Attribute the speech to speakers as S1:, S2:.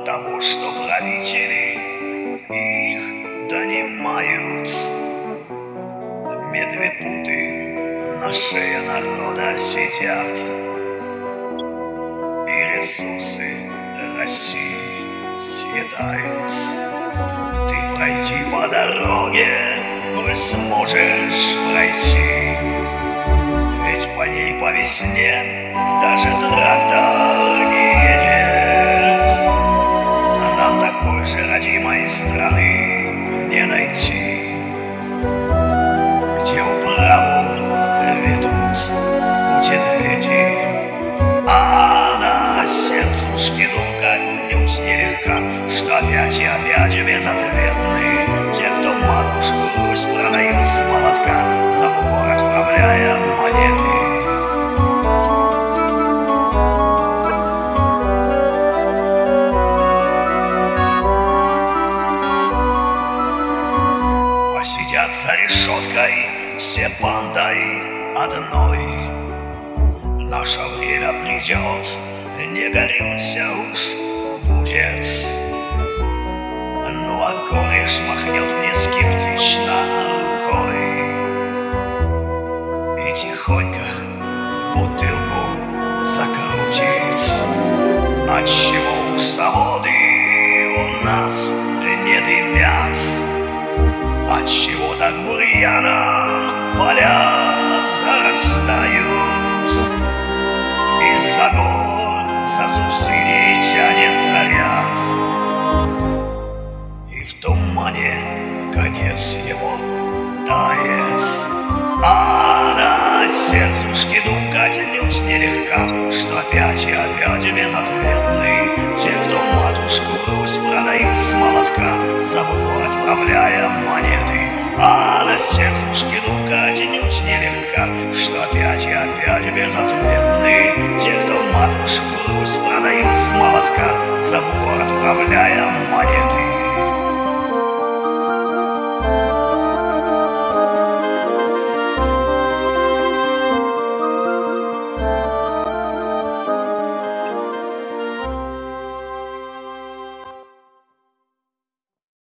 S1: от того, что правители их донимают. Медвепуты на шее народа сидят, и ресурсы России съедают. Ты пройди по дороге, коль сможешь пройти, ведь по ней по весне даже трактор не едет. А нам такой же родимой страны не найти, где управу ведут пути, а на сердцушке думка нюць нелегка, что опять и опять безответны те, кто матушку Русь продают с молотка, за бугор отправляя монеты. Сидят за решеткой все бандой одной. Наше время придет, не горюнься уж будет. Ну а кореш махнет мне скептично рукой и тихонько бутылку закрутит. Отчего уж заводы у нас не дымят? Отчего так бурьяном поля зарастают? Из-за гор за субсидии тянется ряд, и в тумане конец его тает. А на сердцушке думка тянуть нелегка, что опять и опять безответны те, кто матушку Русь продают с молотка, за бугор отправляя монеты. А на сердцушке думка тянуть нелегка, что опять и опять безответны те, кто матушку Русь продают с молотка, за бугор отправляя монеты.